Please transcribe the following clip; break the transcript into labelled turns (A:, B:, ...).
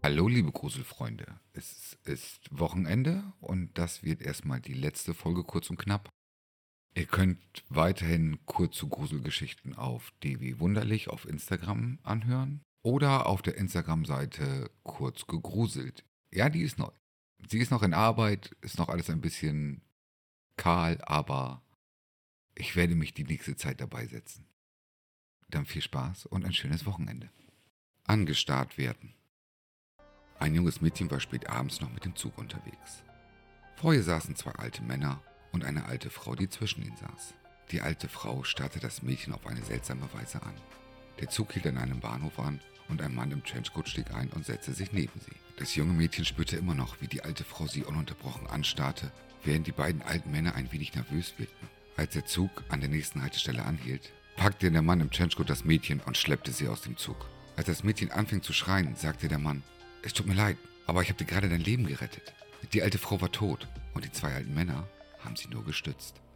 A: Hallo, liebe Gruselfreunde. Es ist Wochenende und das wird erstmal die letzte Folge kurz und knapp. Ihr könnt weiterhin kurze Gruselgeschichten auf DW Wunderlich auf Instagram anhören oder auf der Instagram-Seite kurz gegruselt. Ja, die ist neu. Sie ist noch in Arbeit, ist noch alles ein bisschen kahl, aber ich werde mich die nächste Zeit dabei setzen. Dann viel Spaß und ein schönes Wochenende. Angestarrt werden. Ein junges Mädchen war spät abends noch mit dem Zug unterwegs. Vor ihr saßen zwei alte Männer und eine alte Frau, die zwischen ihnen saß. Die alte Frau starrte das Mädchen auf eine seltsame Weise an. Der Zug hielt an einem Bahnhof an und ein Mann im Trenchcoat stieg ein und setzte sich neben sie. Das junge Mädchen spürte immer noch, wie die alte Frau sie ununterbrochen anstarrte, während die beiden alten Männer ein wenig nervös wirkten. Als der Zug an der nächsten Haltestelle anhielt, packte der Mann im Trenchcoat das Mädchen und schleppte sie aus dem Zug. Als das Mädchen anfing zu schreien, sagte der Mann: „Es tut mir leid, aber ich habe dir gerade dein Leben gerettet. Die alte Frau war tot und die zwei alten Männer haben sie nur gestützt."